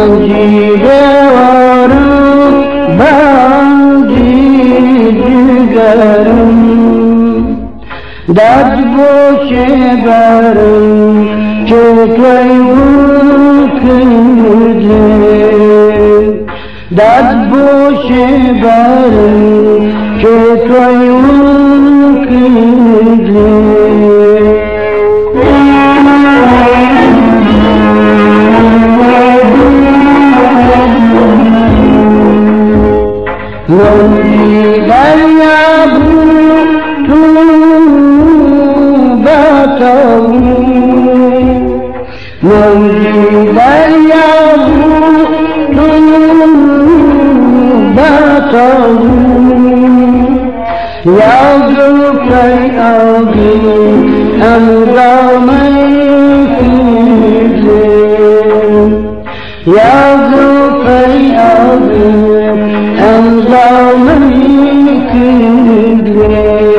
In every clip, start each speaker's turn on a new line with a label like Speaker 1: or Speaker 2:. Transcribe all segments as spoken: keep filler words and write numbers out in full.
Speaker 1: جیگرم بندی جگرم درد باشه برم که توی کرده درد باشه برم که توی کرده موجی دریا بود تو باتم موجی دریا بود تو باتم یادو کن آگی هنگامی کیزه یادو کن آگی هنگامی کیزه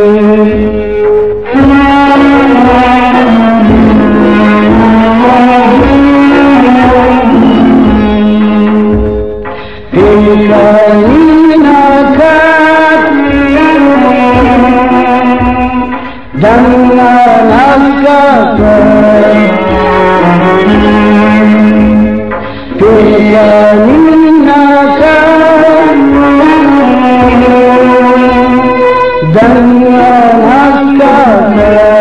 Speaker 1: Jangan angkat keyakinan jangan angkat